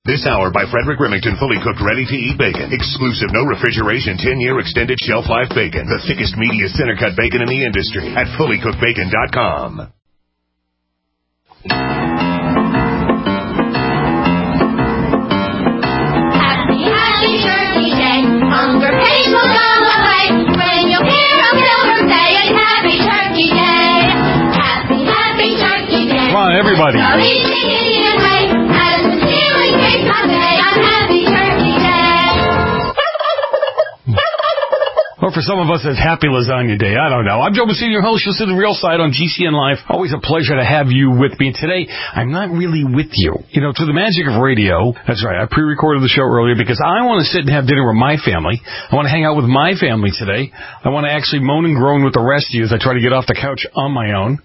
This hour by Frederick Remington, fully cooked, ready-to-eat bacon. Exclusive, no refrigeration, 10-year extended shelf life bacon. The thickest, meatiest center-cut bacon in the industry at fullycookedbacon.com. Happy Turkey Day. Hunger pains will go away when you hear a Wilbur say it's Happy Turkey Day. Happy Turkey Day. Come on, everybody. So easy Indian way. As the ceiling cake Sunday on Happy Turkey Day. Or for some of us, it's Happy Lasagna Day. I don't know. I'm Joe Messina, your host. Listen to The Real Side on GCN Live. Always a pleasure to have you with me. Today, I'm not really with you. You know, through the magic of radio, that's right, I pre-recorded the show earlier because I want to sit and have dinner with my family. I want to hang out with my family today. I want to actually moan and groan with the rest of you as I try to get off the couch on my own.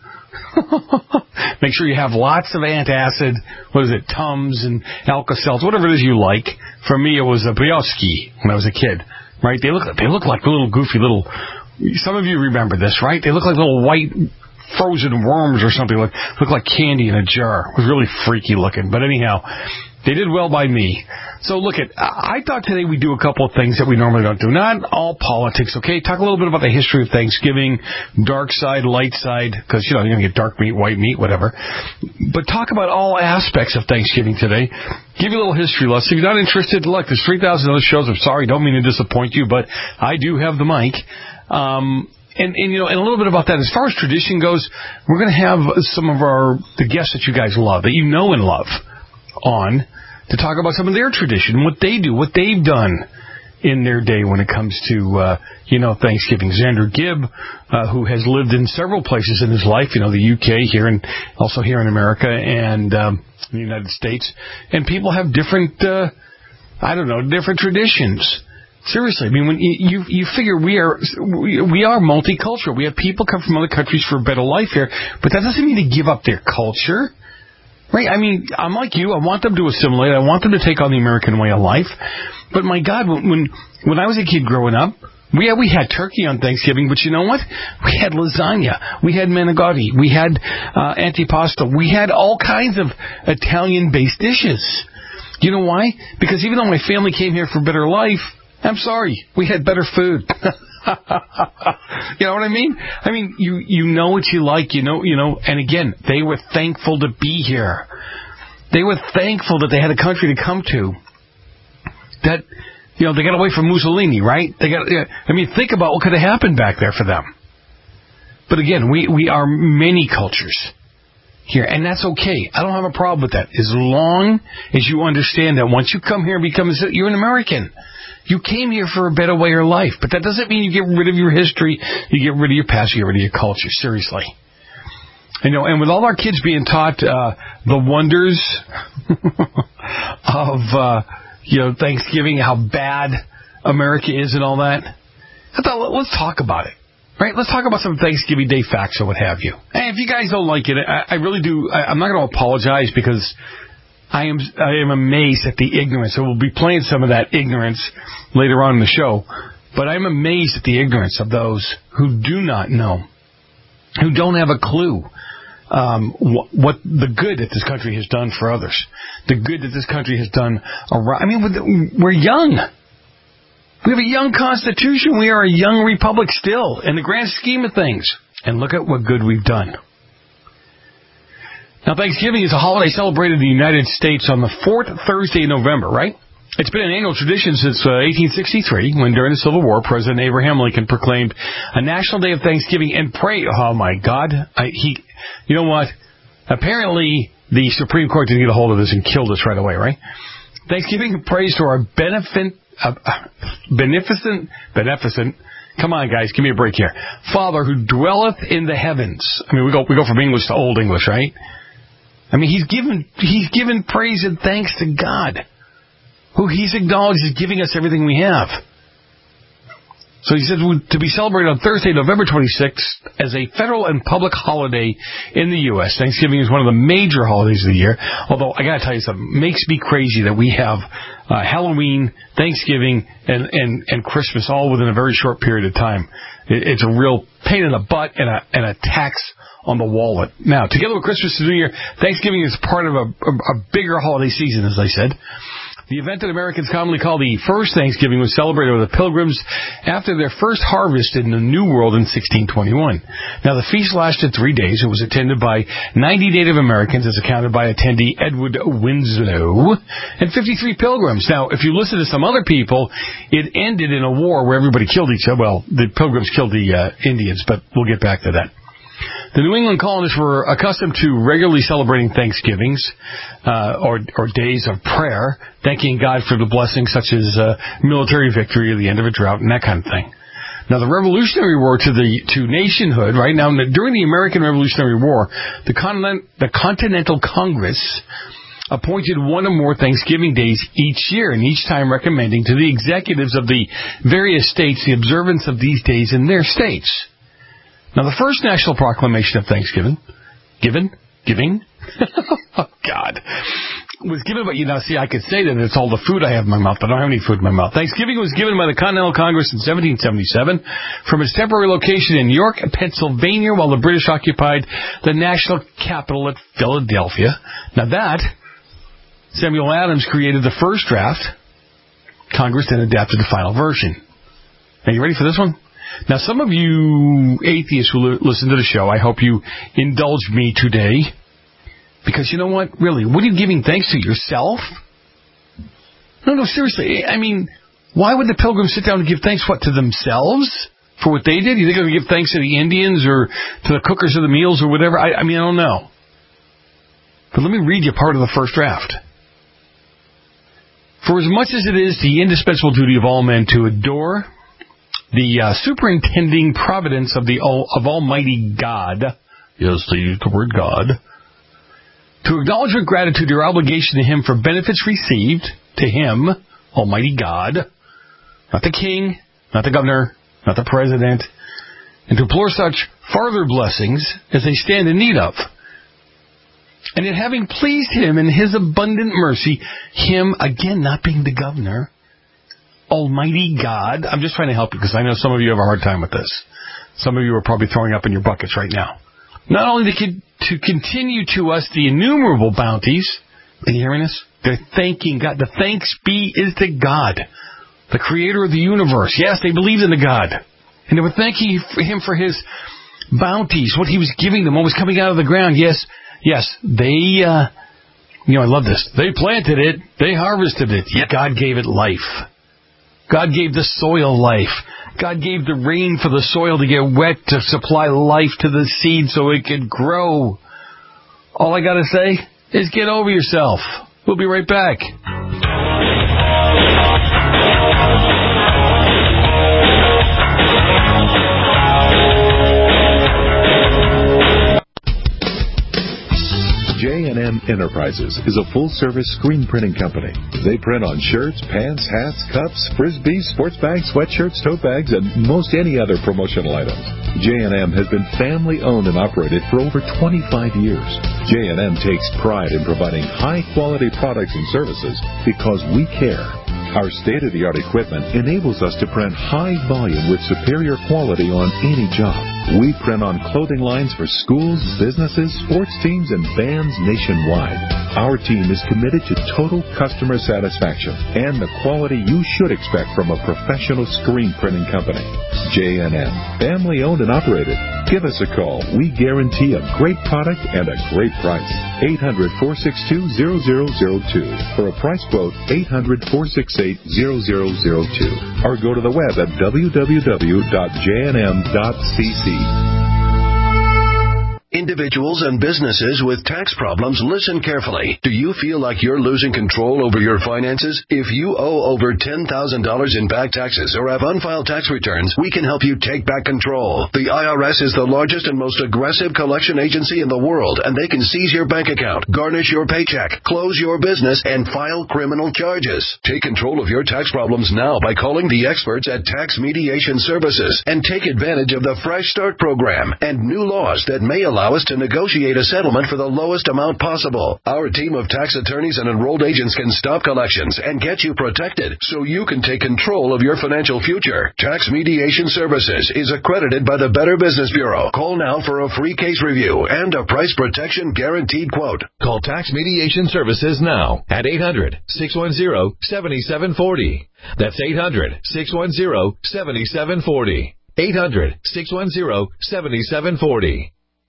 Make sure you have lots of antacid, Tums and Alka-Seltz, whatever it is you like. For me, it was a Brioski when I was a kid. Right? They look like little goofy little. Some of you remember this, right? They look like little white frozen worms or something. Look like candy in a jar. It was really freaky looking. But anyhow, they did well by me. So I thought today we'd do a couple of things that we normally don't do. Not all politics, okay? Talk a little bit about the history of Thanksgiving, dark side, light side, because, you're going to get dark meat, white meat, whatever. But talk about all aspects of Thanksgiving today. Give you a little history lesson. If you're not interested, look, there's 3,000 other shows. I'm sorry, don't mean to disappoint you, but I do have the mic. And a little bit about that. As far as tradition goes, we're going to have some of the guests that you guys love, that you know and love, on to talk about some of their tradition, what they do, what they've done in their day when it comes to, Thanksgiving. Xander Gibb, who has lived in several places in his life, the UK here and also here in America and the United States. And people have different, different traditions. Seriously, I mean, when you figure we are multicultural. We have people come from other countries for a better life here, but that doesn't mean to give up their culture. Right? I mean, I'm like you. I want them to assimilate. I want them to take on the American way of life. But my God, when I was a kid growing up, we had turkey on Thanksgiving, but you know what? We had lasagna. We had manicotti. We had antipasto. We had all kinds of Italian-based dishes. You know why? Because even though my family came here for better life, I'm sorry, we had better food. You know what I mean? I mean, you know what you like, and again, they were thankful to be here. They were thankful that they had a country to come to. That, they got away from Mussolini, right? Think about what could have happened back there for them. But again, we are many cultures here, and that's okay. I don't have a problem with that. As long as you understand that once you come here and you're an American. You came here for a better way of life, but that doesn't mean you get rid of your history, you get rid of your past, you get rid of your culture. Seriously. And with all our kids being taught the wonders of Thanksgiving, how bad America is and all that, I thought, let's talk about it. Right? Let's talk about some Thanksgiving Day facts or what have you. And if you guys don't like it, I really do. I'm not going to apologize because I am amazed at the ignorance. So we'll be playing some of that ignorance later on in the show. But I'm amazed at the ignorance of those who do not know, who don't have a clue what the good that this country has done for others, the good that this country has done around. I mean, we're young. We have a young Constitution. We are a young republic still in the grand scheme of things. And look at what good we've done. Now, Thanksgiving is a holiday celebrated in the United States on the fourth Thursday in November, right? It's been an annual tradition since 1863, when during the Civil War, President Abraham Lincoln proclaimed a national day of Thanksgiving and pray. Oh, my God. You know what? Apparently, the Supreme Court didn't get a hold of this and killed us right away, right? Thanksgiving prays to our beneficent, come on, guys, give me a break here. Father who dwelleth in the heavens. I mean, we go from English to Old English, right? I mean, he's given praise and thanks to God, who he's acknowledged is giving us everything we have. So he said to be celebrated on Thursday, November 26th, as a federal and public holiday in the U.S. Thanksgiving is one of the major holidays of the year. Although, I got to tell you something, it makes me crazy that we have Halloween, Thanksgiving, and Christmas all within a very short period of time. It's a real pain in the butt and a tax on the wallet. Now, together with Christmas and New Year, Thanksgiving is part of a bigger holiday season, as I said. The event that Americans commonly call the first Thanksgiving was celebrated with the Pilgrims after their first harvest in the New World in 1621. Now, the feast lasted 3 days. It was attended by 90 Native Americans, as accounted by attendee Edward Winslow, and 53 Pilgrims. Now, if you listen to some other people, it ended in a war where everybody killed each other. Well, the Pilgrims killed the Indians, but we'll get back to that. The New England colonists were accustomed to regularly celebrating Thanksgivings or days of prayer, thanking God for the blessings such as military victory or the end of a drought and that kind of thing. Now, the Revolutionary War to nationhood, right now, during the American Revolutionary War, the Continental Congress appointed one or more Thanksgiving days each year, and each time recommending to the executives of the various states the observance of these days in their states. Now, the first national proclamation of Thanksgiving, oh, God, was given by, see, I could say that it's all the food I have in my mouth, but I don't have any food in my mouth. Thanksgiving was given by the Continental Congress in 1777 from its temporary location in York, Pennsylvania, while the British occupied the national capital at Philadelphia. Now that, Samuel Adams created the first draft. Congress then adapted the final version. Are you ready for this one? Now, some of you atheists who listen to the show, I hope you indulge me today. Because you know what? Really, what are you giving thanks to? Yourself? No, seriously. I mean, why would the Pilgrims sit down and give thanks, to themselves for what they did? You think they're going to give thanks to the Indians or to the cookers of the meals or whatever? I don't know. But let me read you part of the first draft. For as much as it is the indispensable duty of all men to adore the superintending providence of Almighty God, yes, the word God, to acknowledge with gratitude your obligation to Him for benefits received, to Him, Almighty God, not the king, not the governor, not the president, and to implore such farther blessings as they stand in need of. And it having pleased Him in His abundant mercy, Him, again, not being the governor, Almighty God, I'm just trying to help you because I know some of you have a hard time with this. Some of you are probably throwing up in your buckets right now. Not only to continue to us the innumerable bounties, are you hearing this? They're thanking God. The thanks is to God, the creator of the universe. Yes, they believed in the God. And they were thanking Him for His bounties, what He was giving them, what was coming out of the ground. Yes, they, I love this. They planted it. They harvested it. Yet God gave it life. God gave the soil life. God gave the rain for the soil to get wet to supply life to the seed so it could grow. All I got to say is get over yourself. We'll be right back. J&M Enterprises is a full-service screen printing company. They print on shirts, pants, hats, cups, frisbees, sports bags, sweatshirts, tote bags, and most any other promotional items. J&M has been family-owned and operated for over 25 years. J&M takes pride in providing high-quality products and services because we care. Our state-of-the-art equipment enables us to print high volume with superior quality on any job. We print on clothing lines for schools, businesses, sports teams, and bands nationwide. Our team is committed to total customer satisfaction and the quality you should expect from a professional screen printing company. J&M, family-owned and operated. Give us a call. We guarantee a great product and a great price. 800-462-0002. For a price quote, 800-468-0002. Or go to the web at www.jnm.cc. Individuals and businesses with tax problems, listen carefully. Do you feel like you're losing control over your finances? If you owe over $10,000 in back taxes or have unfiled tax returns, we can help you take back control. The IRS is the largest and most aggressive collection agency in the world, and they can seize your bank account, garnish your paycheck, close your business, and file criminal charges. Take control of your tax problems now by calling the experts at Tax Mediation Services and take advantage of the Fresh Start program and new laws that may allow allow us to negotiate a settlement for the lowest amount possible. Our team of tax attorneys and enrolled agents can stop collections and get you protected so you can take control of your financial future. Tax Mediation Services is accredited by the Better Business Bureau. Call now for a free case review and a price protection guaranteed quote. Call Tax Mediation Services now at 800-610-7740. That's 800-610-7740. 800-610-7740.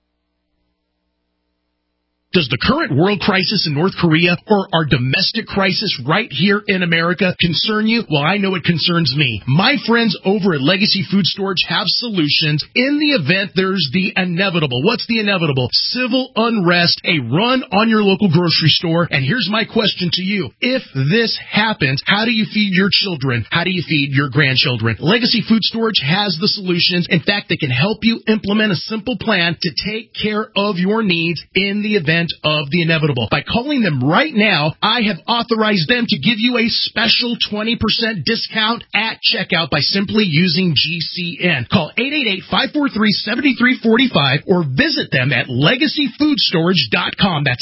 Does the current world crisis in North Korea or our domestic crisis right here in America concern you? Well, I know it concerns me. My friends over at Legacy Food Storage have solutions in the event there's the inevitable. What's the inevitable? Civil unrest, a run on your local grocery store. And here's my question to you. If this happens, how do you feed your children? How do you feed your grandchildren? Legacy Food Storage has the solutions. In fact, they can help you implement a simple plan to take care of your needs in the event of the inevitable. By calling them right now, I have authorized them to give you a special 20% discount at checkout by simply using GCN. Call 888-543-7345 or visit them at LegacyFoodStorage.com. That's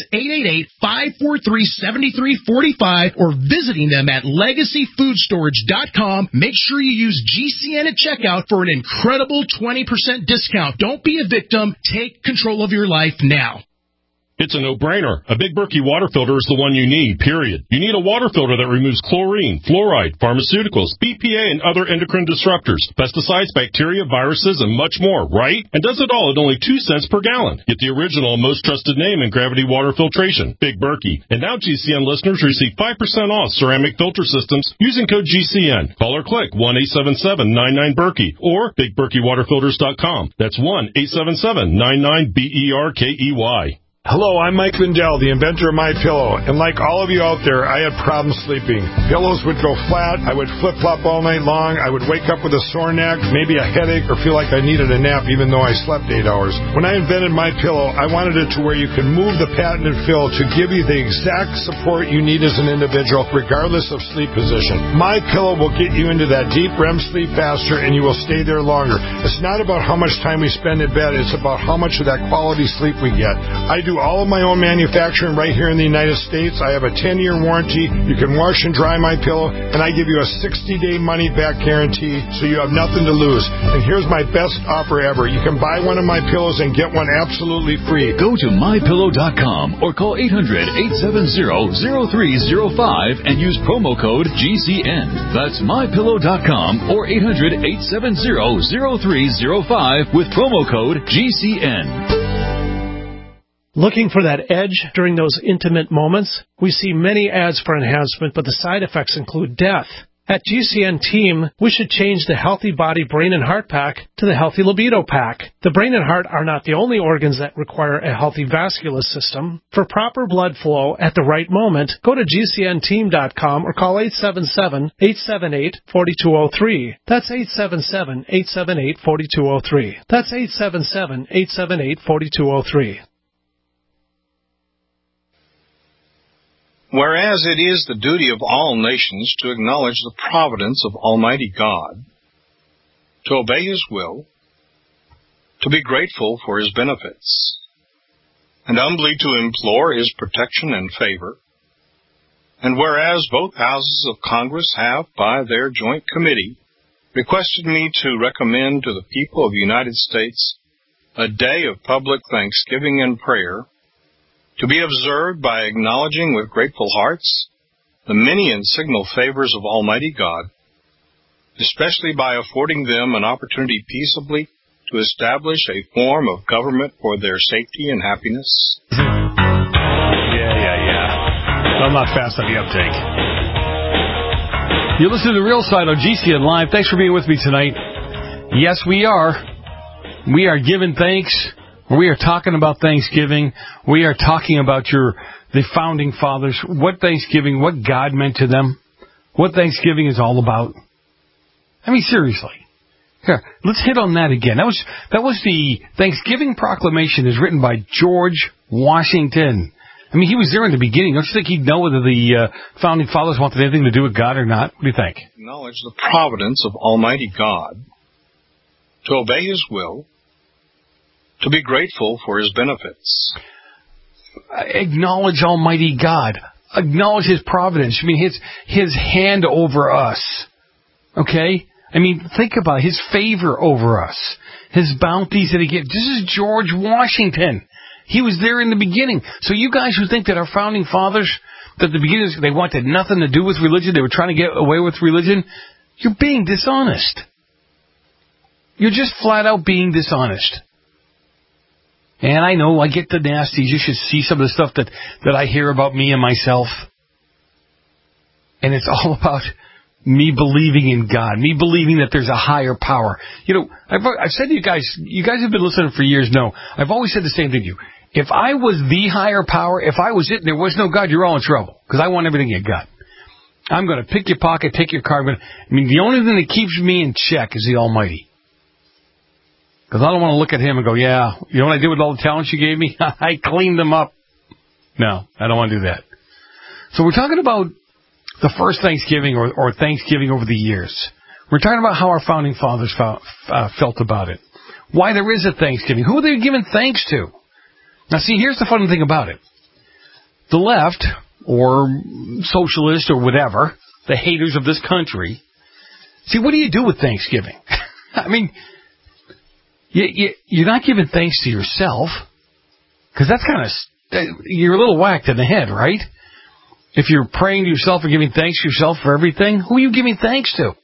888-543-7345 or visiting them at LegacyFoodStorage.com. Make sure you use GCN at checkout for an incredible 20% discount. Don't be a victim. Take control of your life now. It's a no-brainer. A Big Berkey water filter is the one you need, period. You need a water filter that removes chlorine, fluoride, pharmaceuticals, BPA, and other endocrine disruptors, pesticides, bacteria, viruses, and much more, right? And does it all at only 2 cents per gallon. Get the original and most trusted name in gravity water filtration, Big Berkey. And now GCN listeners receive 5% off ceramic filter systems using code GCN. Call or click 1-877-99-BERKEY or BigBerkeyWaterFilters.com. That's 1-877-99-BERKEY. Hello, I'm Mike Lindell, the inventor of MyPillow, and like all of you out there, I had problems sleeping. Pillows would go flat, I would flip-flop all night long, I would wake up with a sore neck, maybe a headache, or feel like I needed a nap even though I slept 8 hours. When I invented MyPillow, I wanted it to where you can move the patented fill to give you the exact support you need as an individual, regardless of sleep position. MyPillow will get you into that deep REM sleep faster, and you will stay there longer. It's not about how much time we spend in bed, it's about how much of that quality sleep we get. I do all of my own manufacturing right here in the United States. I have a 10-year warranty. You can wash and dry my pillow, and I give you a 60-day money-back guarantee, so you have nothing to lose. And here's my best offer ever. You can buy one of my pillows and get one absolutely free. Go to MyPillow.com or call 800-870-0305 and use promo code GCN. That's MyPillow.com or 800-870-0305 with promo code GCN. Looking for that edge during those intimate moments? We see many ads for enhancement, but the side effects include death. At GCN Team, we should change the Healthy Body, Brain, and Heart Pack to the Healthy Libido Pack. The brain and heart are not the only organs that require a healthy vascular system. For proper blood flow at the right moment, go to GCNteam.com or call 877-878-4203. That's 877-878-4203. That's 877-878-4203. Whereas it is the duty of all nations to acknowledge the providence of Almighty God, to obey His will, to be grateful for His benefits, and humbly to implore His protection and favor, and whereas both houses of Congress have, by their joint committee, requested me to recommend to the people of the United States a day of public thanksgiving and prayer, to be observed by acknowledging with grateful hearts the many and signal favors of Almighty God, especially by affording them an opportunity peaceably to establish a form of government for their safety and happiness. I'm not fast on the uptake. You listen to The Real Side on GCN Live. Thanks for being with me tonight. Yes, we are. We are giving thanks. We are talking about Thanksgiving. We are talking about the founding fathers, what Thanksgiving, what God meant to them, what Thanksgiving is all about. I mean, seriously. Here, let's hit on that again. That was the Thanksgiving Proclamation, is written by George Washington. I mean, he was there in the beginning. Don't you think he'd know whether the founding fathers wanted anything to do with God or not? What do you think? Acknowledge the providence of Almighty God, to obey His will, to be grateful for His benefits. Acknowledge Almighty God. Acknowledge His providence. I mean, His hand over us. Okay? I mean, think about His favor over us. His bounties that He gives. This is George Washington. He was there in the beginning. So you guys who think that our founding fathers, that the beginners, they wanted nothing to do with religion, they were trying to get away with religion, you're being dishonest. You're just flat out being dishonest. And I know I get the nasties. You should see some of the stuff that I hear about me and myself. And it's all about me believing in God, me believing that there's a higher power. You know, I've said to you guys have been listening for years, know, I've always said the same thing to you. If I was the higher power, if I was it and there was no God, you're all in trouble. Because I want everything at God. I'm going to pick your pocket, take your car. I mean, the only thing that keeps me in check is the Almighty. Because I don't want to look at Him and go, yeah, you know what I did with all the talents you gave me? I cleaned them up. No, I don't want to do that. So we're talking about the first Thanksgiving or Thanksgiving over the years. We're talking about how our founding fathers felt about it. Why there is a Thanksgiving. Who are they giving thanks to? Now, see, here's the funny thing about it. The left, or socialist, or whatever, the haters of this country, see, what do you do with Thanksgiving? I mean, you're not giving thanks to yourself, because that's kind of, you're a little whacked in the head, right? If you're praying to yourself or giving thanks to yourself for everything, who are you giving thanks to?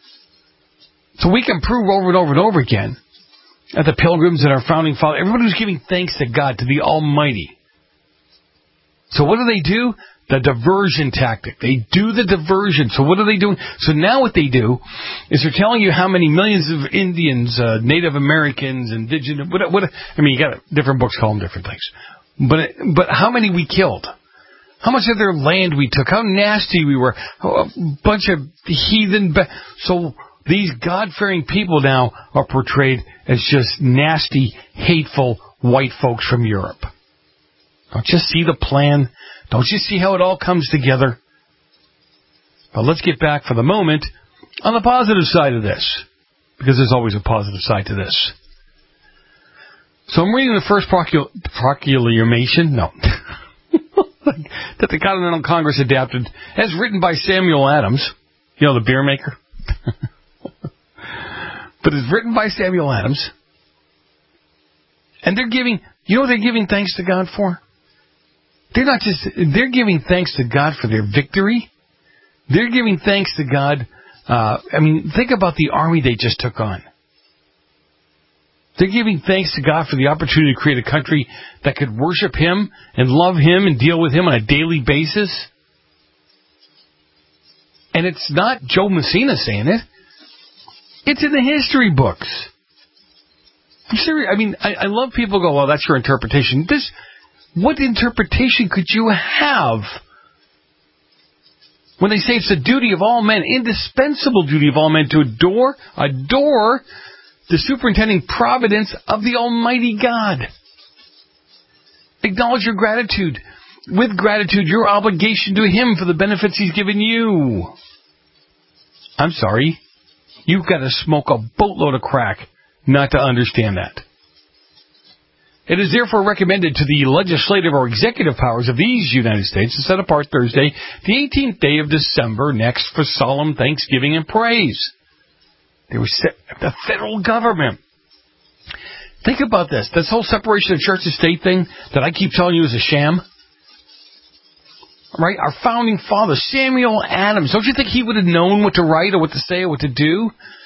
So we can prove over and over and over again that the Pilgrims and our founding fathers, everybody was giving thanks to God, to the Almighty. So what do? The diversion tactic. They do the diversion. So what are they doing? So now what they do is they're telling you how many millions of Indians, Native Americans, indigenous, I mean, you got different books call them different things. But how many we killed? How much of their land we took? How nasty we were? A bunch of heathen. So these God-fearing people now are portrayed as just nasty, hateful white folks from Europe. Don't you see the plan? Don't you see how it all comes together? But let's get back for the moment on the positive side of this, because there's always a positive side to this. So I'm reading the first proclamation. No. That the Continental Congress adapted, as written by Samuel Adams, you know, the beer maker. But it's written by Samuel Adams. And they're giving, you know what they're giving thanks to God for? They're giving thanks to God for their victory. They're giving thanks to God. Think about the army they just took on. They're giving thanks to God for the opportunity to create a country that could worship Him and love Him and deal with Him on a daily basis. And it's not Joe Messina saying it. It's in the history books. I'm serious. I mean, I love people who go, well, that's your interpretation. What interpretation could you have when they say it's the duty of all men, indispensable duty of all men, to adore the superintending providence of the Almighty God? Acknowledge your gratitude. With gratitude, your obligation to Him for the benefits He's given you. I'm sorry. You've got to smoke a boatload of crack not to understand that. It is therefore recommended to the legislative or executive powers of these United States to set apart Thursday, the 18th day of December next for solemn thanksgiving and praise. They were set the federal government. Think about this. This whole separation of church and state thing that I keep telling you is a sham. Right? Our founding father, Samuel Adams. Don't you think he would have known what to write or what to say or what to do?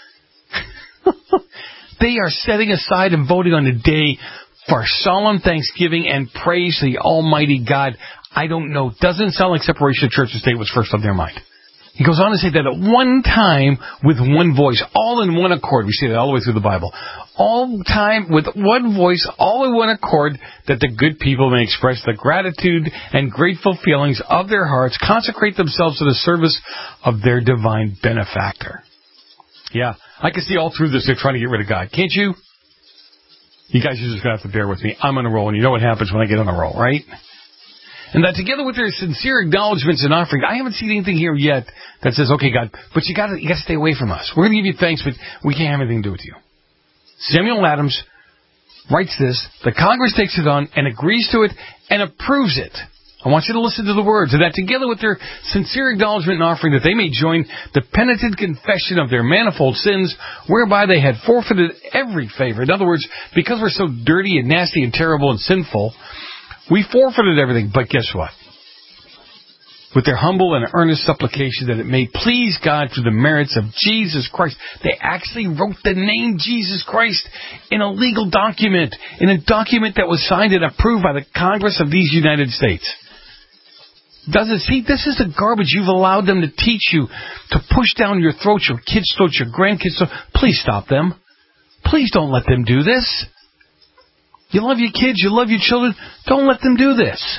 They are setting aside and voting on a day for solemn thanksgiving and praise to the Almighty God. I don't know. Doesn't sound like separation of church and state was first on their mind. He goes on to say that at one time, with one voice, all in one accord, we see that all the way through the Bible, all time with one voice, all in one accord, that the good people may express the gratitude and grateful feelings of their hearts, consecrate themselves to the service of their divine benefactor. Yeah, I can see all through this they're trying to get rid of God. Can't you? You guys are just going to have to bear with me. I'm on a roll, and you know what happens when I get on a roll, right? And that together with their sincere acknowledgments and offerings, I haven't seen anything here yet that says, okay, God, but you got to stay away from us. We're going to give you thanks, but we can't have anything to do with you. Samuel Adams writes this, the Congress takes it on and agrees to it and approves it. I want you to listen to the words, and that together with their sincere acknowledgement and offering that they may join the penitent confession of their manifold sins, whereby they had forfeited every favor. In other words, because we're so dirty and nasty and terrible and sinful, we forfeited everything. But guess what? With their humble and earnest supplication that it may please God through the merits of Jesus Christ. They actually wrote the name Jesus Christ in a legal document, in a document that was signed and approved by the Congress of these United States. See, this is the garbage you've allowed them to teach you, to push down your throats, your kids' throats, your grandkids' throats. Please stop them. Please don't let them do this. You love your kids, you love your children. Don't let them do this.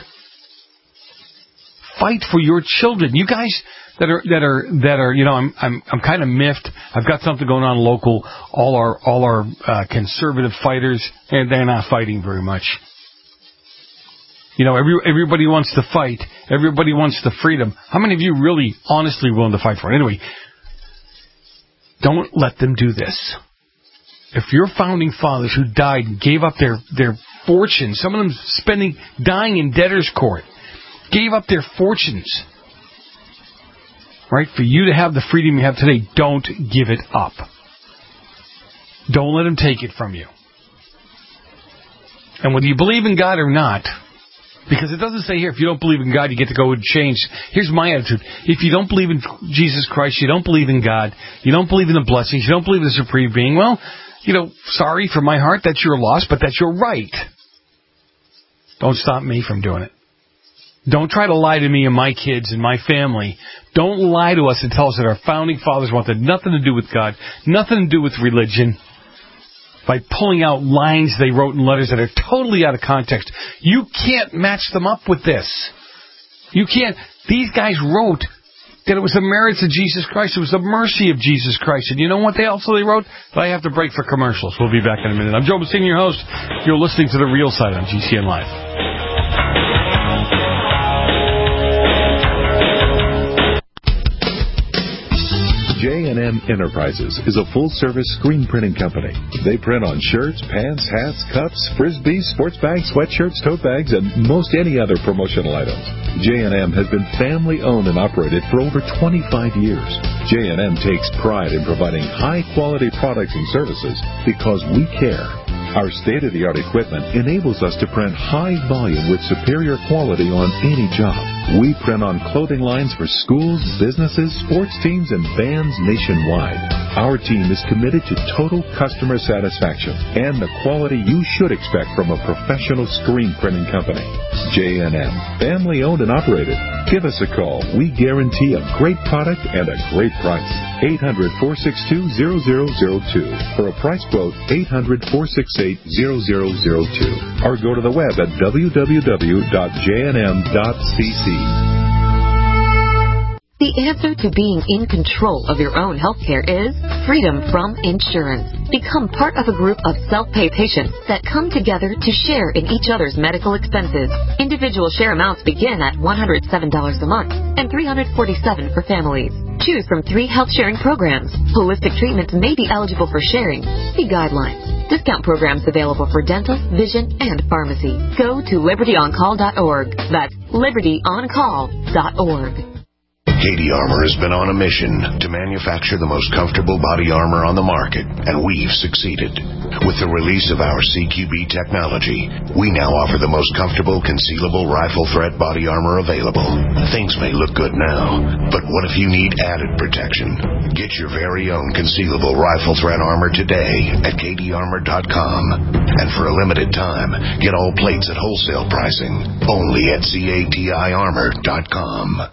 Fight for your children. You guys that are, you know, I'm kind of miffed. I've got something going on local. All our conservative fighters, and they're not fighting very much. You know, everybody wants to fight. Everybody wants the freedom. How many of you really, honestly willing to fight for it? Anyway, don't let them do this. If your founding fathers who died and gave up their fortunes, some of them dying in debtor's court, gave up their fortunes, right, for you to have the freedom you have today, don't give it up. Don't let them take it from you. And whether you believe in God or not, because it doesn't say here, if you don't believe in God, you get to go and change. Here's my attitude. If you don't believe in Jesus Christ, you don't believe in God, you don't believe in the blessings, you don't believe in the Supreme Being, well, you know, sorry for my heart, that's your loss, but that's your right. Don't stop me from doing it. Don't try to lie to me and my kids and my family. Don't lie to us and tell us that our founding fathers wanted nothing to do with God, nothing to do with religion, by pulling out lines they wrote in letters that are totally out of context. You can't match them up with this. You can't. These guys wrote that it was the merits of Jesus Christ. It was the mercy of Jesus Christ. And you know what they wrote? That I have to break for commercials. We'll be back in a minute. I'm Joe Messina, your host. You're listening to The Real Side on GCN Live. J&M Enterprises is a full-service screen printing company. They print on shirts, pants, hats, cups, frisbees, sports bags, sweatshirts, tote bags, and most any other promotional items. J&M has been family-owned and operated for over 25 years. J&M takes pride in providing high-quality products and services because we care. Our state-of-the-art equipment enables us to print high volume with superior quality on any job. We print on clothing lines for schools, businesses, sports teams, and bands nationwide. Our team is committed to total customer satisfaction and the quality you should expect from a professional screen printing company. J&M, family-owned and operated. Give us a call. We guarantee a great product and a great price. 800-462-0002. For a price quote, 800-468-0002. Or go to the web at www.jnm.cc. The answer to being in control of your own healthcare is freedom from insurance. Become part of a group of self-pay patients that come together to share in each other's medical expenses. Individual share amounts begin at $107 a month and $347 for families. Choose from 3 health-sharing programs. Holistic treatments may be eligible for sharing. See guidelines. Discount programs available for dental, vision, and pharmacy. Go to libertyoncall.org. That's libertyoncall.org. Cady Armor has been on a mission to manufacture the most comfortable body armor on the market, and we've succeeded. With the release of our CQB technology, we now offer the most comfortable concealable rifle threat body armor available. Things may look good now, but what if you need added protection? Get your very own concealable rifle threat armor today at CadyArmor.com. And for a limited time, get all plates at wholesale pricing only at CATIArmor.com.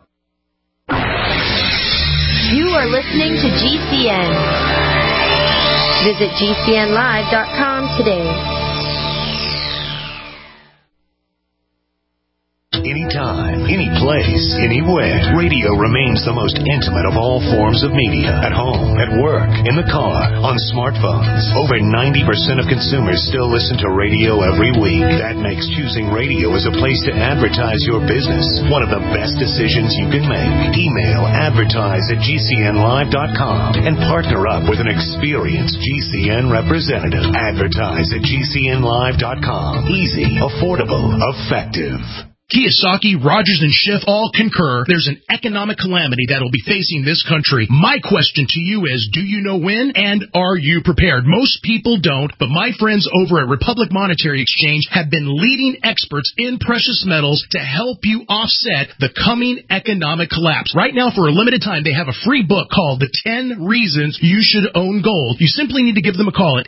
You are listening to GCN. Visit GCNlive.com today. Anytime, any place, anywhere. Radio remains the most intimate of all forms of media. At home, at work, in the car, on smartphones. Over 90% of consumers still listen to radio every week. That makes choosing radio as a place to advertise your business one of the best decisions you can make. Email advertise@gcnlive.com and partner up with an experienced GCN representative. Advertise at gcnlive.com. Easy, affordable, effective. Kiyosaki, Rogers, and Schiff all concur there's an economic calamity that will be facing this country. My question to you is, do you know when, and are you prepared? Most people don't, but my friends over at Republic Monetary Exchange have been leading experts in precious metals to help you offset the coming economic collapse. Right now, for a limited time, they have a free book called The 10 Reasons You Should Own Gold. You simply need to give them a call at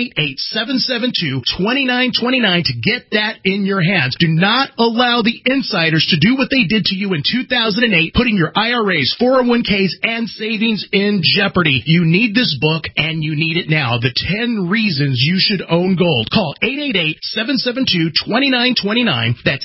888-772-2929 to get that in your hands. Do not allow the insiders to do what they did to you in 2008, putting your IRAs, 401ks, and savings in jeopardy. You need this book, and you need it now. The 10 Reasons You Should Own Gold. Call 888-772-2929. That's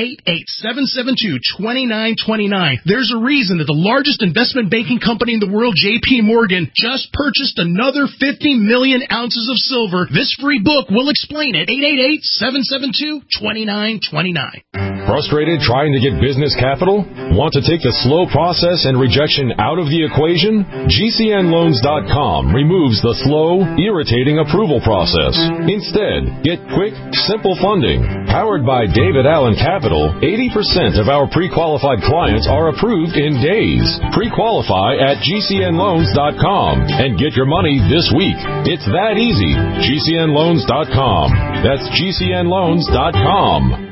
888-772-2929. There's a reason that the largest investment banking company in the world, J.P. Morgan, just purchased another 50 million ounces of silver. This free book will explain it. 888-772-2929. Frustrated trying to get business capital? Want to take the slow process and rejection out of the equation? GCNloans.com removes the slow, irritating approval process. Instead, get quick, simple funding. Powered by David Allen Capital, 80% of our pre-qualified clients are approved in days. Pre-qualify at GCNloans.com and get your money this week. It's that easy. GCNloans.com. That's GCNloans.com.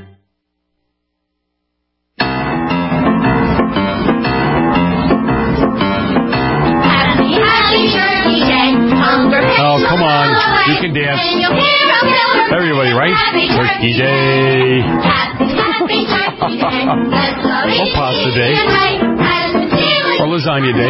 Oh, come on. You can dance. Everybody, right? Turkey Day. Or pasta day. Or lasagna day.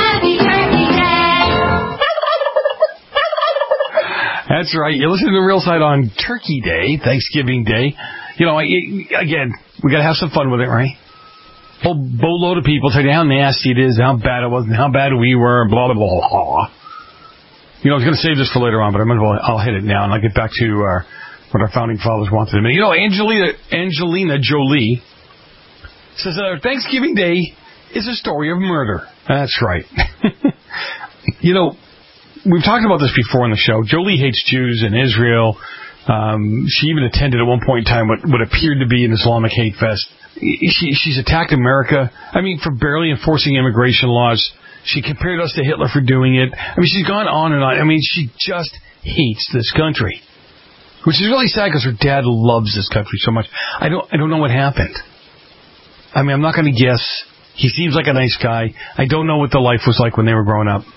That's right. You're listening to The Real Side on Turkey Day, Thanksgiving Day. You know, again, we got to have some fun with it, right? Whole boatload of people tell you how nasty it is, how bad it was, and how bad we were, and blah, blah, blah, blah. You know, I was going to save this for later on, but I'll hit it now, and I'll get back to what our founding fathers wanted to do. You know, Angelina Jolie says that Thanksgiving Day is a story of murder. That's right. You know, we've talked about this before on the show. Jolie hates Jews in Israel. She even attended at one point in time what appeared to be an Islamic hate fest. She's attacked America, for barely enforcing immigration laws. She compared us to Hitler for doing it. She's gone on and on. She just hates this country, which is really sad because her dad loves this country so much. I don't know what happened. I'm not going to guess. He seems like a nice guy. I don't know what the life was like when they were growing up.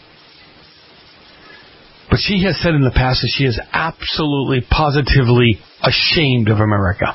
But she has said in the past that she is absolutely, positively ashamed of America.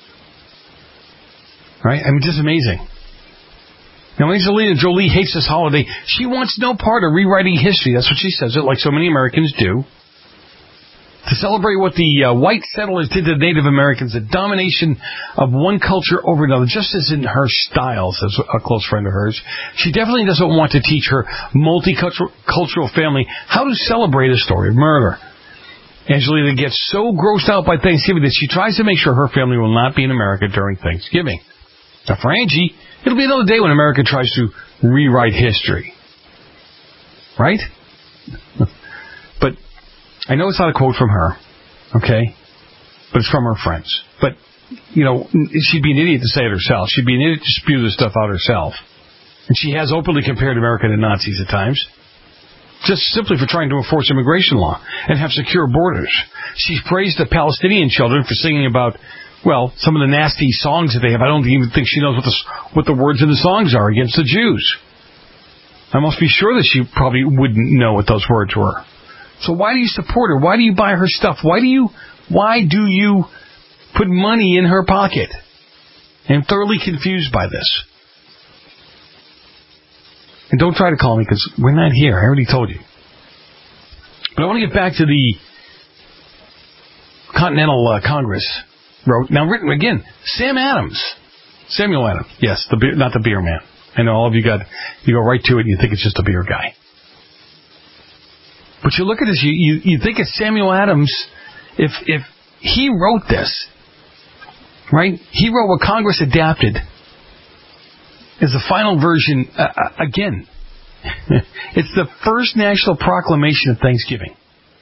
Right? Just amazing. Now, Angelina Jolie hates this holiday. She wants no part of rewriting history. That's what she says, like so many Americans do. To celebrate what the white settlers did to Native Americans, the domination of one culture over another, just as in her style, says a close friend of hers. She definitely doesn't want to teach her multicultural family how to celebrate a story of murder. Angelina gets so grossed out by Thanksgiving that she tries to make sure her family will not be in America during Thanksgiving. Now, for Angie, it'll be another day when America tries to rewrite history. Right? But I know it's not a quote from her, okay? But it's from her friends. But, she'd be an idiot to say it herself. She'd be an idiot to spew this stuff out herself. And she has openly compared America to Nazis at times, just simply for trying to enforce immigration law and have secure borders. She's praised the Palestinian children for singing about, some of the nasty songs that they have. I don't even think she knows what the words of the songs are against the Jews. I must be sure that she probably wouldn't know what those words were. So why do you support her? Why do you buy her stuff? Why do you put money in her pocket? I'm thoroughly confused by this. And don't try to call me because we're not here. I already told you. But I want to get back to the Continental Congress wrote. Now, written again, Sam Adams. Samuel Adams. Yes, the beer, not the beer man. I know all of you go right to it and you think it's just a beer guy. But you look at this, you think of Samuel Adams, if he wrote this, right? He wrote what Congress adapted as the final version, again. It's the first national proclamation of Thanksgiving.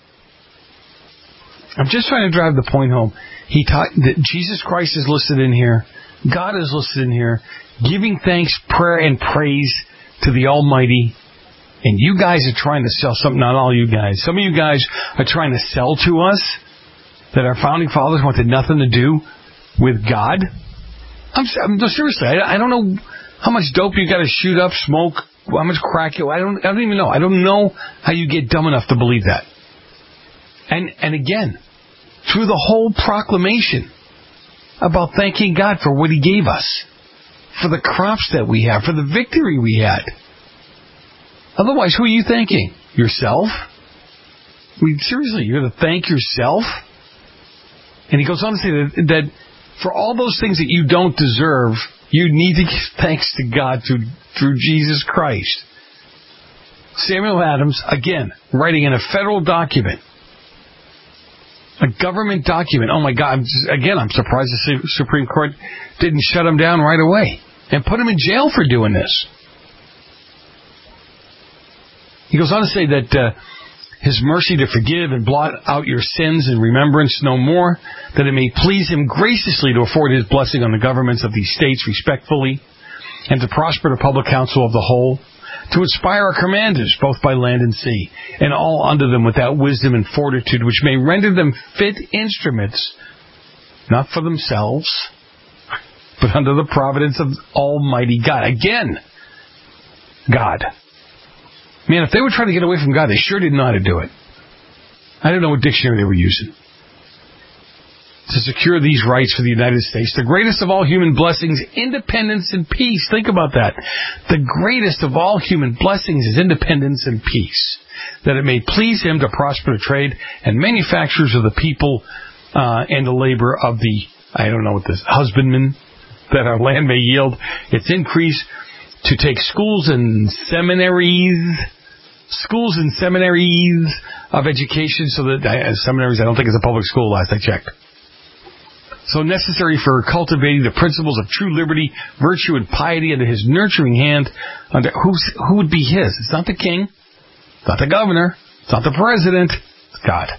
I'm just trying to drive the point home. He taught that Jesus Christ is listed in here. God is listed in here. Giving thanks, prayer, and praise to the Almighty. And you guys are trying to sell something, not all you guys. Some of you guys are trying to sell to us that our founding fathers wanted nothing to do with God. Seriously, I don't know how much dope you got to shoot up, smoke, how much crack you. I don't even know. I don't know how you get dumb enough to believe that. And again, through the whole proclamation about thanking God for what He gave us, for the crops that we have, for the victory we had. Otherwise, who are you thanking? Yourself? Seriously, you're going to thank yourself? And he goes on to say that for all those things that you don't deserve, you need to give thanks to God through Jesus Christ. Samuel Adams, again, writing in a federal document, a government document. Oh my God, I'm surprised the Supreme Court didn't shut him down right away and put him in jail for doing this. He goes on to say that His mercy to forgive and blot out your sins in remembrance no more, that it may please Him graciously to afford His blessing on the governments of these states respectfully, and to prosper the public counsel of the whole, to inspire our commanders, both by land and sea, and all under them with that wisdom and fortitude which may render them fit instruments, not for themselves, but under the providence of Almighty God. Again, God. Man, if they were trying to get away from God, they sure didn't know how to do it. I don't know what dictionary they were using. To secure these rights for the United States, the greatest of all human blessings, independence and peace. Think about that. The greatest of all human blessings is independence and peace. That it may please Him to prosper the trade and manufacturers of the people and the labor of the, husbandmen, that our land may yield its increase, to take schools and seminaries of education, so that seminaries, I don't think it's a public school last I checked. So necessary for cultivating the principles of true liberty, virtue, and piety under His nurturing hand. Under who would be His? It's not the king. It's not the governor. It's not the president. It's God.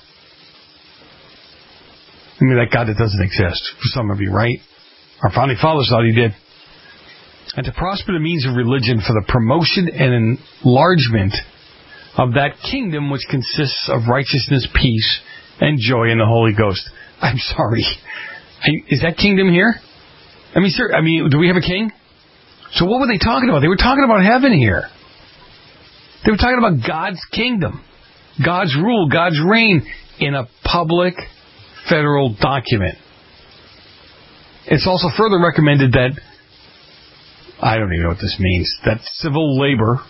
I mean, that God that doesn't exist for some of you, right? Our founding fathers thought He did. And to prosper the means of religion for the promotion and enlargement of that kingdom which consists of righteousness, peace, and joy in the Holy Ghost. I'm sorry. Is that kingdom here? Do we have a king? So what were they talking about? They were talking about heaven here. They were talking about God's kingdom, God's rule, God's reign in a public federal document. It's also further recommended that, I don't even know what this means, that servile labor,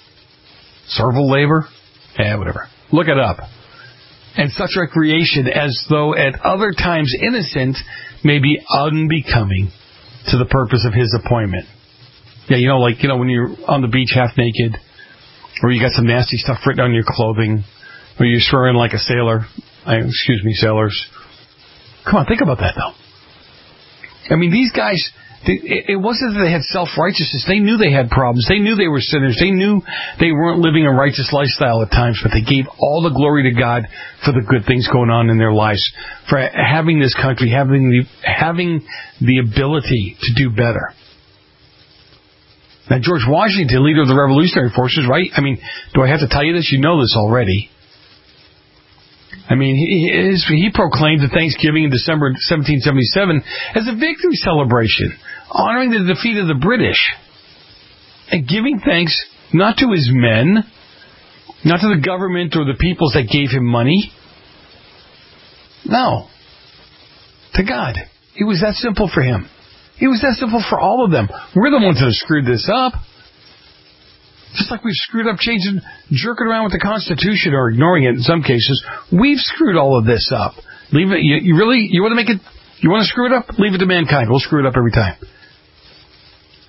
whatever. Look it up. And such recreation as though at other times innocent may be unbecoming to the purpose of His appointment. Yeah, when you're on the beach half naked, or you got some nasty stuff written on your clothing, or you're swearing like a sailor. Excuse me, sailors. Come on, think about that though. I mean, these guys, it wasn't that they had self-righteousness. They knew they had problems. They knew they were sinners. They knew they weren't living a righteous lifestyle at times, but they gave all the glory to God for the good things going on in their lives, for having this country, having the ability to do better. Now, George Washington, leader of the Revolutionary Forces, right? I mean, do I have to tell you this? You know this already. I mean, he proclaimed the Thanksgiving in December 1777 as a victory celebration, honoring the defeat of the British, and giving thanks not to his men, not to the government or the peoples that gave him money. No. To God. It was that simple for him. It was that simple for all of them. We're the ones that have screwed this up. Just like we've screwed up jerking around with the Constitution or ignoring it in some cases, we've screwed all of this up. Leave it. You want to make it? You want to screw it up? Leave it to mankind. We'll screw it up every time.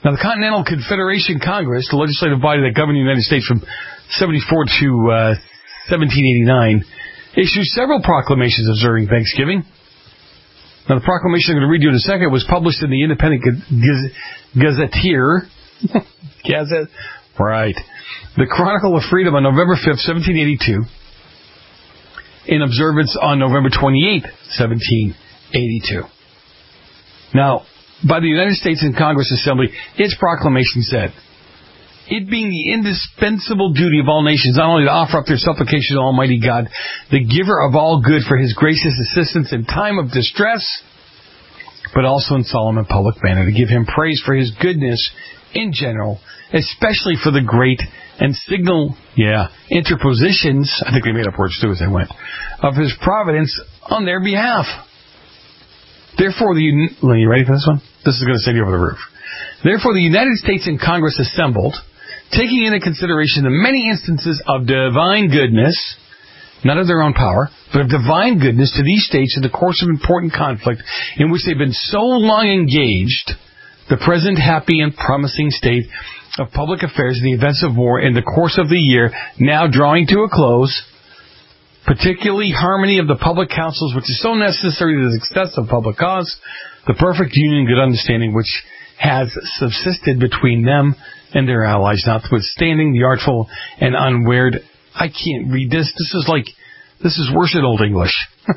Now, the Continental Confederation Congress, the legislative body that governed the United States from 74 to 1789, issued several proclamations observing Thanksgiving. Now, the proclamation I'm going to read you in a second was published in the Independent Gazetteer. Gazette? Right. The Chronicle of Freedom on November 5th, 1782, in observance on November 28th, 1782. Now, by the United States and Congress Assembly, its proclamation said, it being the indispensable duty of all nations not only to offer up their supplication to Almighty God, the giver of all good, for his gracious assistance in time of distress, but also in solemn and public manner, to give him praise for his goodness in general, especially for the great and signal, interpositions, I think they made up words too as they went, of his providence on their behalf. Therefore, you ready for this one? This is going to send you over the roof. Therefore, the United States and Congress assembled, taking into consideration the many instances of divine goodness, not of their own power, but of divine goodness to these states in the course of important conflict in which they've been so long engaged, the present happy and promising state of public affairs and the events of war in the course of the year now drawing to a close, particularly harmony of the public councils, which is so necessary to the success of public cause, the perfect union and good understanding which has subsisted between them and their allies, notwithstanding the artful and unweird. I can't read this. This is worse than Old English.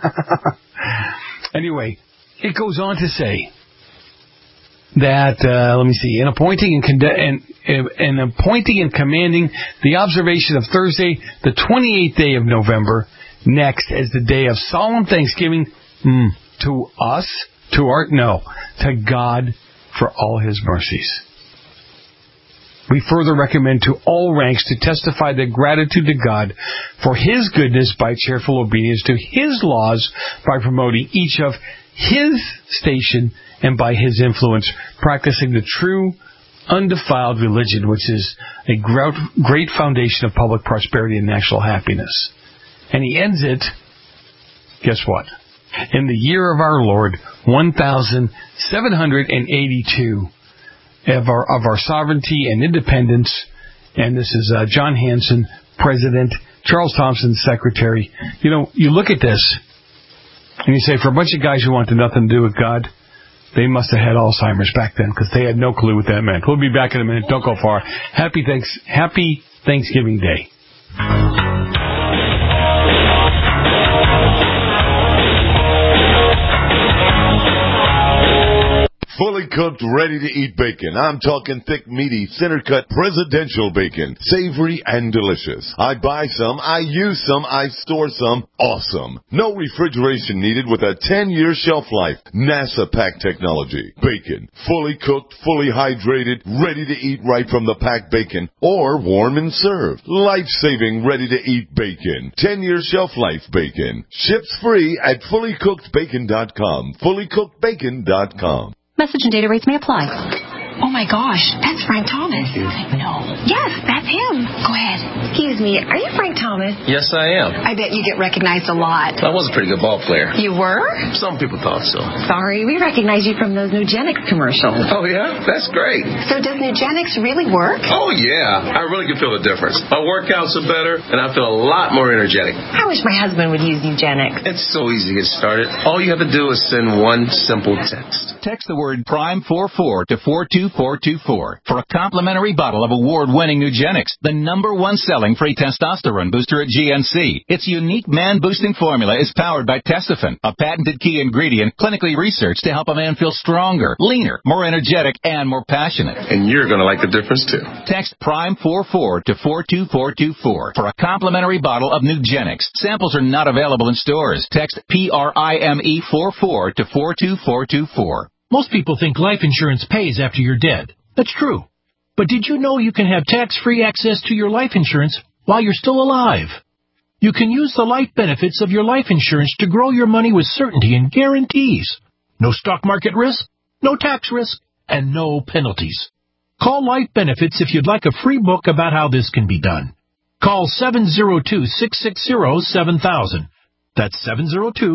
Anyway, it goes on to say that, in appointing and commanding the observation of Thursday, the 28th day of November, next as the day of solemn thanksgiving to God for all his mercies. We further recommend to all ranks to testify their gratitude to God for his goodness by cheerful obedience to his laws, by promoting each of his station and by his influence, practicing the true, undefiled religion, which is a great foundation of public prosperity and national happiness. And he ends it, guess what? In the year of our Lord, 1782, of our sovereignty and independence. And this is John Hanson, President, Charles Thompson, Secretary. You look at this, and you say, for a bunch of guys who wanted nothing to do with God, they must have had Alzheimer's back then, because they had no clue what that meant. We'll be back in a minute. Don't go far. Happy Thanksgiving Day. Fully cooked, ready-to-eat bacon. I'm talking thick, meaty, center-cut, presidential bacon. Savory and delicious. I buy some, I use some, I store some. Awesome. No refrigeration needed with a 10-year shelf life. NASA pack technology. Bacon. Fully cooked, fully hydrated, ready to eat right from the packed bacon. Or warm and served. Life-saving, ready-to-eat bacon. 10-year shelf life bacon. Ships free at fullycookedbacon.com. Fullycookedbacon.com. Message and data rates may apply. Oh my gosh, that's Frank Thomas. No. Yes, that's him. Go ahead. Excuse me, are you Frank Thomas? Yes, I am. I bet you get recognized a lot. I was a pretty good ball player. You were? Some people thought so. Sorry, we recognize you from those Nugenix commercials. Oh, yeah? That's great. So does Nugenix really work? Oh, yeah. I really can feel the difference. My workouts are better, and I feel a lot more energetic. I wish my husband would use Nugenix. It's so easy to get started. All you have to do is send one simple text. Text the word PRIME44 to 42424 for a complimentary bottle of award-winning Nugenix, the #1 selling free testosterone booster at GNC. Its unique man-boosting formula is powered by Testofen, a patented key ingredient clinically researched to help a man feel stronger, leaner, more energetic, and more passionate. And you're going to like the difference, too. Text PRIME44 to 42424 for a complimentary bottle of Nugenix. Samples are not available in stores. Text PRIME44 to 42424. Most people think life insurance pays after you're dead. That's true. But did you know you can have tax-free access to your life insurance while you're still alive? You can use the life benefits of your life insurance to grow your money with certainty and guarantees. No stock market risk, no tax risk, and no penalties. Call Life Benefits if you'd like a free book about how this can be done. Call 702-660-7000. That's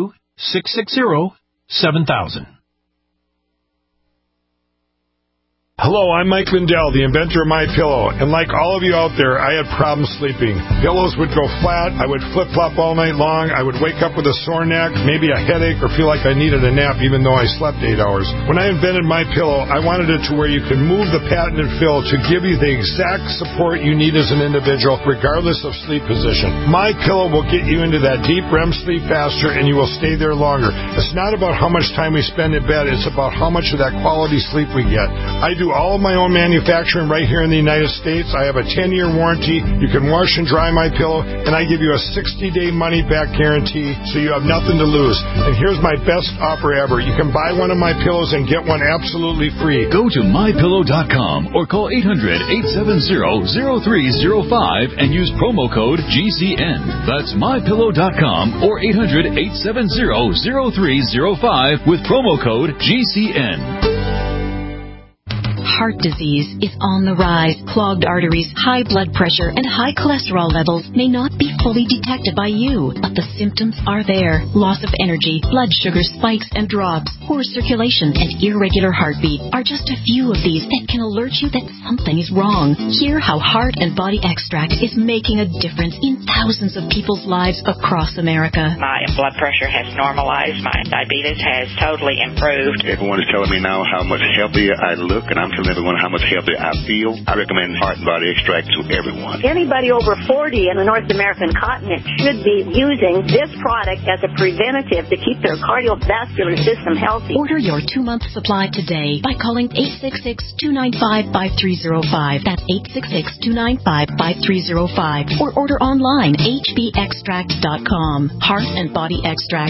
702-660-7000. Hello, I'm Mike Lindell, the inventor of MyPillow, and like all of you out there, I had problems sleeping. Pillows would go flat, I would flip-flop all night long, I would wake up with a sore neck, maybe a headache, or feel like I needed a nap even though I slept 8 hours. When I invented MyPillow, I wanted it to where you could move the patented fill to give you the exact support you need as an individual, regardless of sleep position. MyPillow will get you into that deep REM sleep faster, and you will stay there longer. It's not about how much time we spend in bed, it's about how much of that quality sleep we get. I do all of my own manufacturing right here in the United States. I have a 10-year warranty. You can wash and dry my pillow, and I give you a 60-day money-back guarantee, so you have nothing to lose. And here's my best offer ever. You can buy one of my pillows and get one absolutely free. Go to MyPillow.com or call 800-870-0305 and use promo code GCN. That's MyPillow.com or 800-870-0305 with promo code GCN. Heart disease is on the rise. Clogged arteries, high blood pressure, and high cholesterol levels may not be fully detected by you, but the symptoms are there. Loss of energy, blood sugar spikes and drops, poor circulation, and irregular heartbeat are just a few of these that can alert you that something is wrong. Hear how Heart and Body Extract is making a difference in thousands of people's lives across America. My blood pressure has normalized. My diabetes has totally improved. Everyone is telling me now how much healthier I look, and I'm telling everyone how much healthier I feel. I recommend Heart and Body Extract to everyone. Anybody over 40 in the North American continent should be using this product as a preventative to keep their cardiovascular system healthy. Order your 2-month supply today by calling 866-295-5305. That's 866-295-5305. Or order online, hbextract.com. Heart and Body Extract,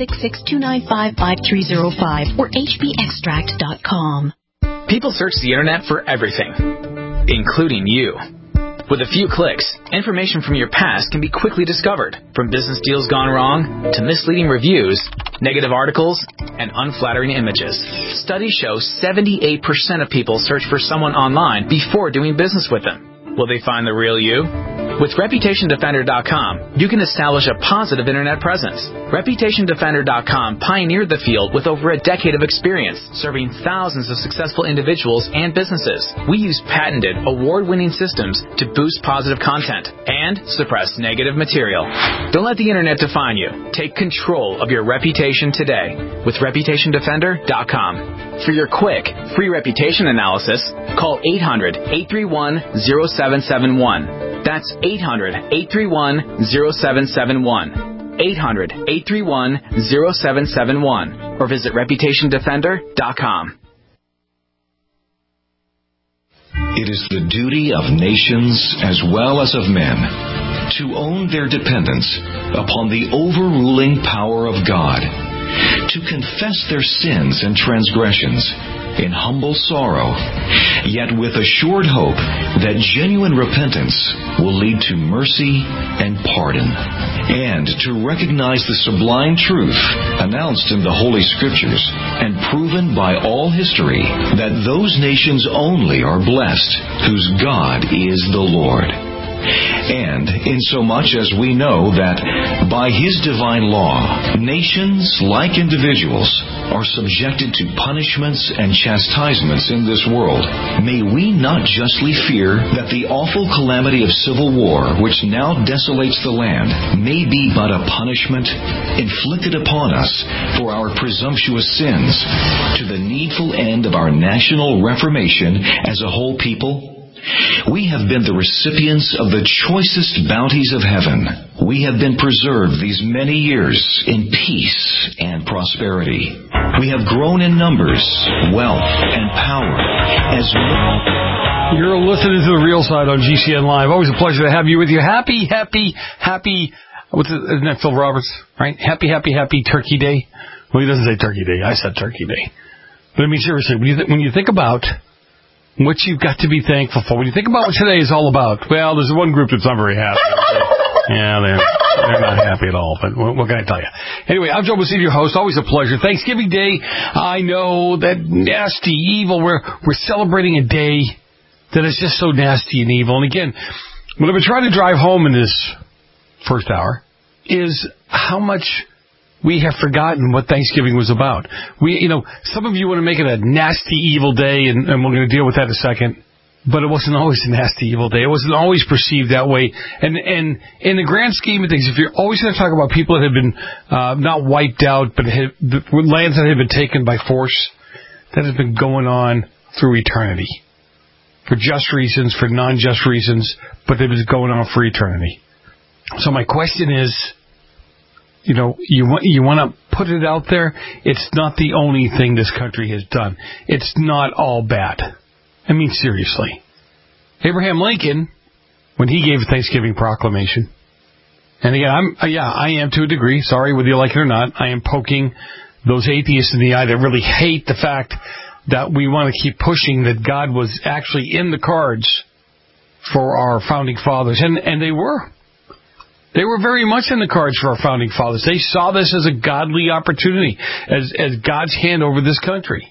866-295-5305 or hbextract.com. People search the internet for everything, including you. With a few clicks, information from your past can be quickly discovered, from business deals gone wrong to misleading reviews, negative articles, and unflattering images. Studies show 78% of people search for someone online before doing business with them. Will they find the real you? With ReputationDefender.com, you can establish a positive internet presence. ReputationDefender.com pioneered the field with over a decade of experience, serving thousands of successful individuals and businesses. We use patented, award-winning systems to boost positive content and suppress negative material. Don't let the internet define you. Take control of your reputation today with ReputationDefender.com. For your quick, free reputation analysis, call 800-831-0771. That's 800-831-0771. 800-831-0771. Or visit ReputationDefender.com. It is the duty of nations as well as of men to own their dependence upon the overruling power of God, to confess their sins and transgressions in humble sorrow, yet with assured hope that genuine repentance will lead to mercy and pardon, and to recognize the sublime truth announced in the Holy Scriptures and proven by all history that those nations only are blessed whose God is the Lord. And insomuch as we know that by His divine law, nations, like individuals, are subjected to punishments and chastisements in this world, may we not justly fear that the awful calamity of civil war, which now desolates the land, may be but a punishment inflicted upon us for our presumptuous sins, to the needful end of our national reformation as a whole people? We have been the recipients of the choicest bounties of heaven. We have been preserved these many years in peace and prosperity. We have grown in numbers, wealth, and power as well. You're listening to The Real Side on GCN Live. Always a pleasure to have you with you. Happy, isn't that Phil Roberts, right? Happy Turkey Day. Well, he doesn't say Turkey Day. I said Turkey Day. But I mean, seriously, when you think about what you've got to be thankful for, when you think about what today is all about, well, there's one group that's not very happy. Yeah, they're not happy at all, but what can I tell you? Anyway, I'm Joe Messina, your host. Always a pleasure. Thanksgiving Day, I know, that nasty evil. We're celebrating a day that is just so nasty and evil. And again, what I've been trying to drive home in this first hour is how much we have forgotten what Thanksgiving was about. Some of you want to make it a nasty, evil day, and we're going to deal with that in a second. But it wasn't always a nasty, evil day. It wasn't always perceived that way. And in the grand scheme of things, if you're always going to talk about people that have been not wiped out, but lands that have been taken by force, that has been going on through eternity. For just reasons, for non-just reasons, but it was going on for eternity. So my question is, you want to put it out there? It's not the only thing this country has done. It's not all bad. I mean, seriously. Abraham Lincoln, when he gave a Thanksgiving proclamation, and again, I am to a degree, sorry whether you like it or not, I am poking those atheists in the eye that really hate the fact that we want to keep pushing that God was actually in the cards for our founding fathers. And they were. They were very much in the cards for our founding fathers. They saw this as a godly opportunity, as God's hand over this country.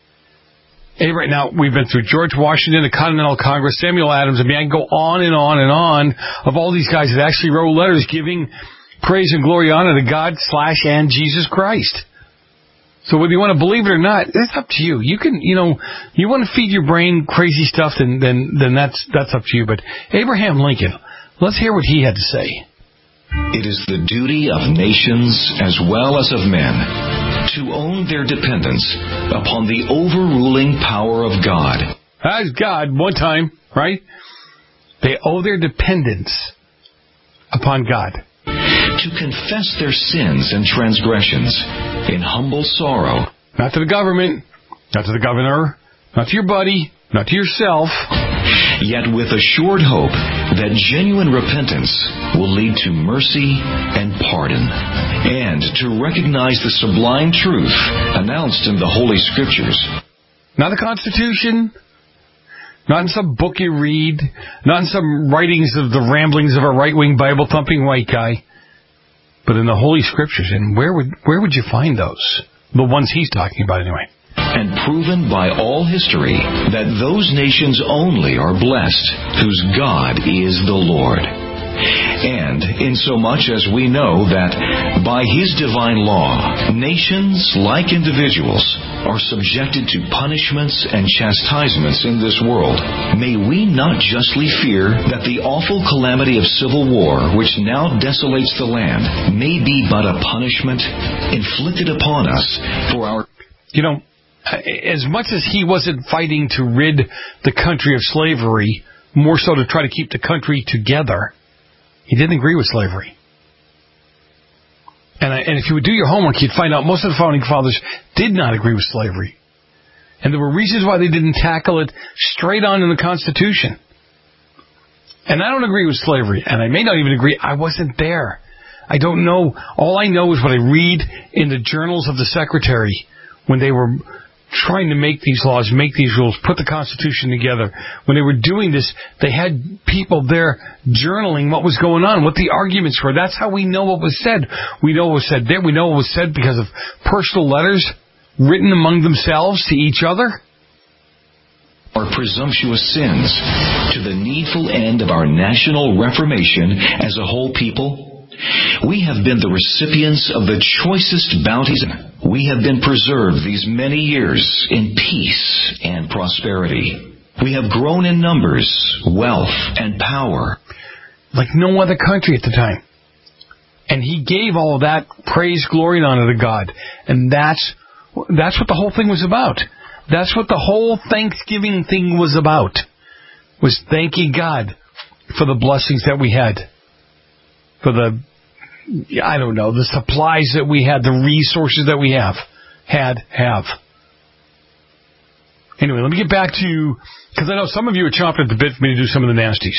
Right now, we've been through George Washington, the Continental Congress, Samuel Adams. I mean, I can go on and on and on of all these guys that actually wrote letters giving praise and glory honor to God / and Jesus Christ. So whether you want to believe it or not, it's up to you. You can, you want to feed your brain crazy stuff, then that's up to you. But Abraham Lincoln, let's hear what he had to say. It is the duty of nations as well as of men to own their dependence upon the overruling power of God. As God, one time, right? They owe their dependence upon God. To confess their sins and transgressions in humble sorrow. Not to the government, not to the governor, not to your buddy, not to yourself. Yet with assured hope that genuine repentance will lead to mercy and pardon, and to recognize the sublime truth announced in the Holy Scriptures. Not the Constitution, not in some book you read, not in some writings of the ramblings of a right-wing Bible-thumping white guy, but in the Holy Scriptures. And where would you find those? The ones he's talking about anyway. And proven by all history that those nations only are blessed whose God is the Lord. And insomuch as we know that by His divine law, nations, like individuals, are subjected to punishments and chastisements in this world, may we not justly fear that the awful calamity of civil war, which now desolates the land, may be but a punishment inflicted upon us for our... As much as he wasn't fighting to rid the country of slavery, more so to try to keep the country together, he didn't agree with slavery. And if you would do your homework, you'd find out most of the founding fathers did not agree with slavery. And there were reasons why they didn't tackle it straight on in the Constitution. And I don't agree with slavery, and I may not even agree. I wasn't there. I don't know. All I know is what I read in the journals of the secretary when they were trying to make these laws, make these rules, put the Constitution together. When they were doing this, they had people there journaling what was going on, what the arguments were. That's how we know what was said. We know what was said there. We know what was said because of personal letters written among themselves to each other. Our presumptuous sins to the needful end of our national reformation as a whole people. We have been the recipients of the choicest bounties. We have been preserved these many years in peace and prosperity. We have grown in numbers, wealth, and power. Like no other country at the time. And he gave all of that praise, glory, and honor to God. And that's what the whole thing was about. That's what the whole Thanksgiving thing was about. Was thanking God for the blessings that we had. For the supplies that we had, the resources that we have. Anyway, let me get back to, because I know some of you are chomping at the bit for me to do some of the nasties.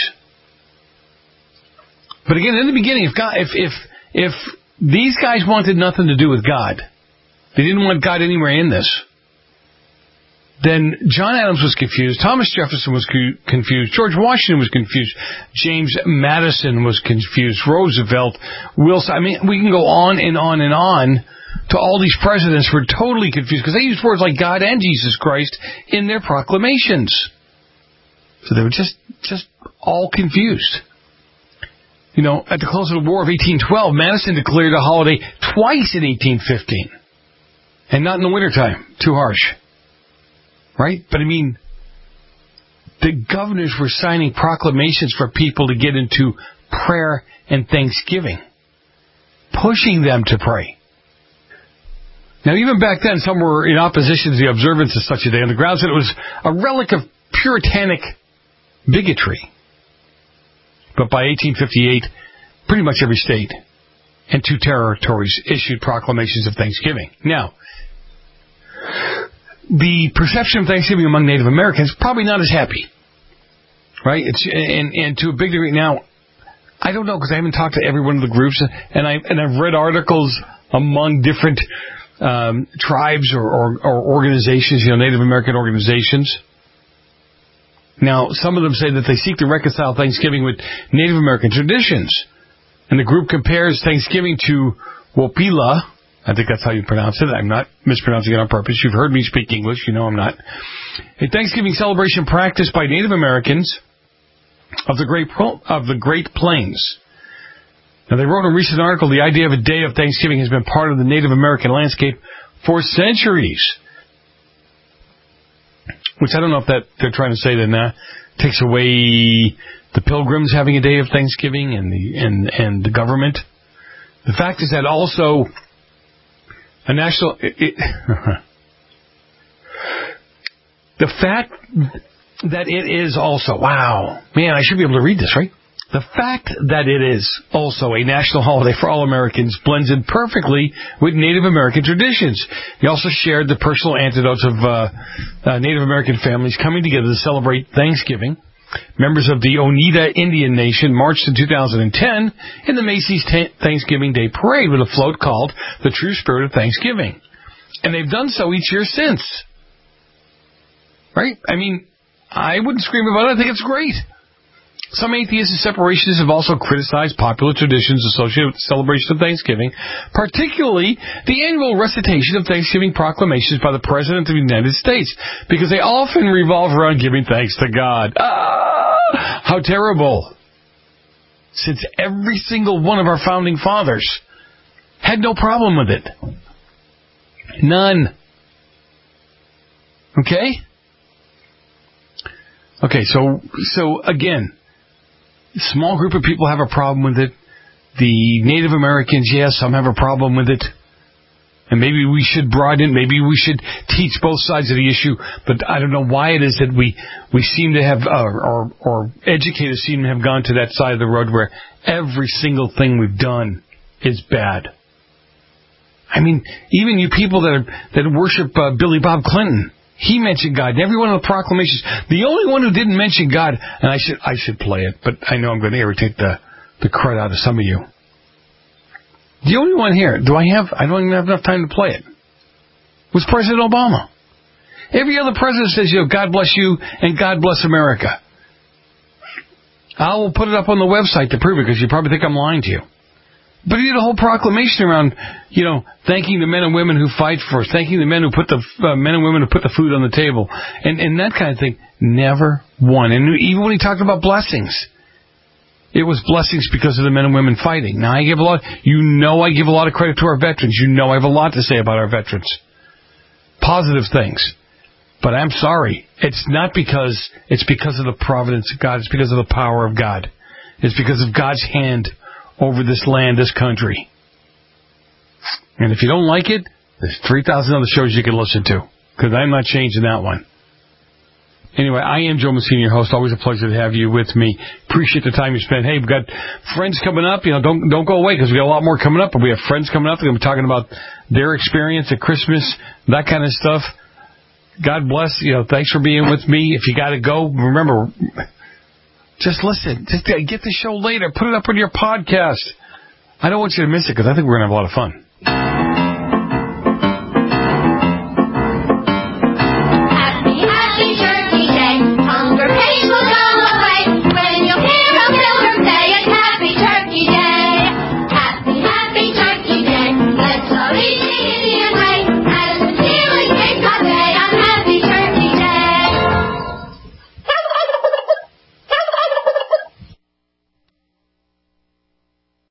But again, in the beginning, if these guys wanted nothing to do with God, they didn't want God anywhere in this, then John Adams was confused, Thomas Jefferson was confused, George Washington was confused, James Madison was confused, Roosevelt, Wilson. I mean, we can go on and on and on to all these presidents who were totally confused because they used words like God and Jesus Christ in their proclamations. So they were just all confused. At the close of the War of 1812, Madison declared a holiday twice in 1815. And not in the wintertime. Too harsh. Right? But I mean, the governors were signing proclamations for people to get into prayer and thanksgiving. Pushing them to pray. Now, even back then, some were in opposition to the observance of such a day on the grounds that it was a relic of puritanic bigotry. But by 1858, pretty much every state and 2 territories issued proclamations of Thanksgiving. Now, the perception of Thanksgiving among Native Americans probably not as happy, right? And to a big degree now, I don't know because I haven't talked to every one of the groups, and I've read articles among different tribes or organizations, Native American organizations. Now, some of them say that they seek to reconcile Thanksgiving with Native American traditions. And the group compares Thanksgiving to Wopila. I think that's how you pronounce it. I'm not mispronouncing it on purpose. You've heard me speak English. You know I'm not. A Thanksgiving celebration practiced by Native Americans of the Great Plains. Now, they wrote in a recent article, the idea of a day of Thanksgiving has been part of the Native American landscape for centuries. Which I don't know if that they're trying to say that takes away the Pilgrims having a day of Thanksgiving and the government. The fact is that also a national... the fact that it is also... Wow. Man, I should be able to read this, right? The fact that it is also a national holiday for all Americans blends in perfectly with Native American traditions. He also shared the personal anecdotes of Native American families coming together to celebrate Thanksgiving. Members of the Oneida Indian Nation marched in 2010 in the Macy's Thanksgiving Day Parade with a float called The True Spirit of Thanksgiving. And they've done so each year since. Right? I mean, I wouldn't scream about it. I think it's great. Some atheists and separationists have also criticized popular traditions associated with the celebration of Thanksgiving, particularly the annual recitation of Thanksgiving proclamations by the President of the United States, because they often revolve around giving thanks to God. How terrible. Since every single one of our founding fathers had no problem with it. None. Okay? Okay, so again, small group of people have a problem with it. The Native Americans, yes, some have a problem with it. And maybe we should broaden, maybe we should teach both sides of the issue. But I don't know why it is that we seem to have, or educators seem to have gone to that side of the road where every single thing we've done is bad. I mean, even you people that worship Billy Bob Clinton, he mentioned God in every one of the proclamations. The only one who didn't mention God, and I should play it, but I know I'm going to irritate the crud out of some of you. The only one here, I don't even have enough time to play it, was President Obama. Every other president says, God bless you and God bless America. I will put it up on the website to prove it because you probably think I'm lying to you. But he did a whole proclamation around, thanking the men and women who fight for us, thanking the men who put the men and women who put the food on the table, and that kind of thing. Never one. And even when he talked about blessings, it was blessings because of the men and women fighting. Now I give a lot of credit to our veterans. I have a lot to say about our veterans. Positive things. But I'm sorry, it's because of the providence of God. It's because of the power of God. It's because of God's hand over this land, this country. And if you don't like it, there's 3,000 other shows you can listen to, because I'm not changing that one. Anyway, I am Joe Messina, your host. Always a pleasure to have you with me. Appreciate the time you spent. Hey, we've got friends coming up. Don't go away, because we got a lot more coming up. But we have friends coming up. They're going to be talking about their experience at Christmas, that kind of stuff. God bless. Thanks for being with me. If you got to go, remember, just listen. Just get the show later. Put it up on your podcast. I don't want you to miss it, because I think we're going to have a lot of fun.